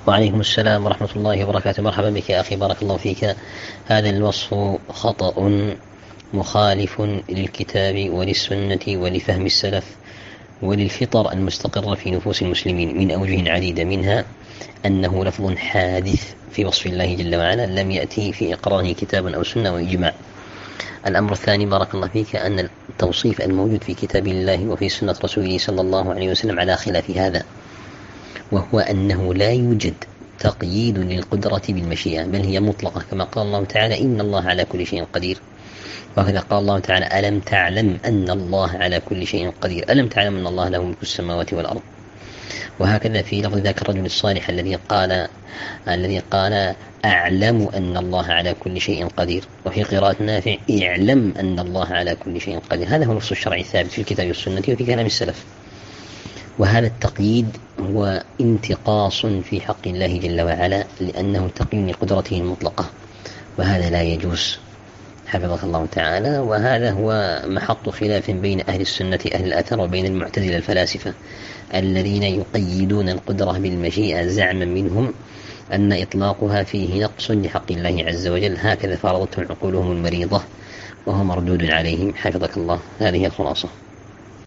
وعليكم السلام ورحمة الله وبركاته. مرحبا بك يا أخي، بارك الله فيك. هذا الوصف خطأ مخالف للكتاب وللسنة ولفهم السلف وللفطر المستقرة في نفوس المسلمين من أوجه عديدة، منها أنه لفظ حادث في وصف الله جل وعلا لم يأتي في إقراره كتاب أو سنة وإجماع. الأمر الثاني بارك الله فيك أن التوصيف الموجود في كتاب الله وفي سنة رسوله صلى الله عليه وسلم على خلاف هذا، وهو أنه لا يوجد تقييد للقدرة بالمشيئة، بل هي مطلقة، كما قال الله تعالى إن الله على كل شيء قدير. وهذا قال الله تعالى ألم تعلم أن الله على كل شيء قدير، ألم تعلم أن الله له ملك السماوات والأرض. وهكذا في لفظ ذاك الرجل الصالح الذي قال أعلم أن الله على كل شيء قدير، وفي قراءة نافع اعلم أن الله على كل شيء قدير. هذا هو النص الشرعي الثابت في الكتاب والسنة وفي كلام السلف. وهذا التقييد هو انتقاص في حق الله جل وعلا، لأنه تقييد لقدرته المطلقة، وهذا لا يجوز حفظك الله تعالى. وهذا هو محط خلاف بين أهل السنة أهل الأثر وبين المعتزلة الفلاسفة الذين يقيدون القدرة بالمشيئة زعما منهم أن إطلاقها فيه نقص لحق الله عز وجل، هكذا فرضتهم عقولهم المريضة، وهو مردود عليهم حفظك الله. هذه الخلاصة.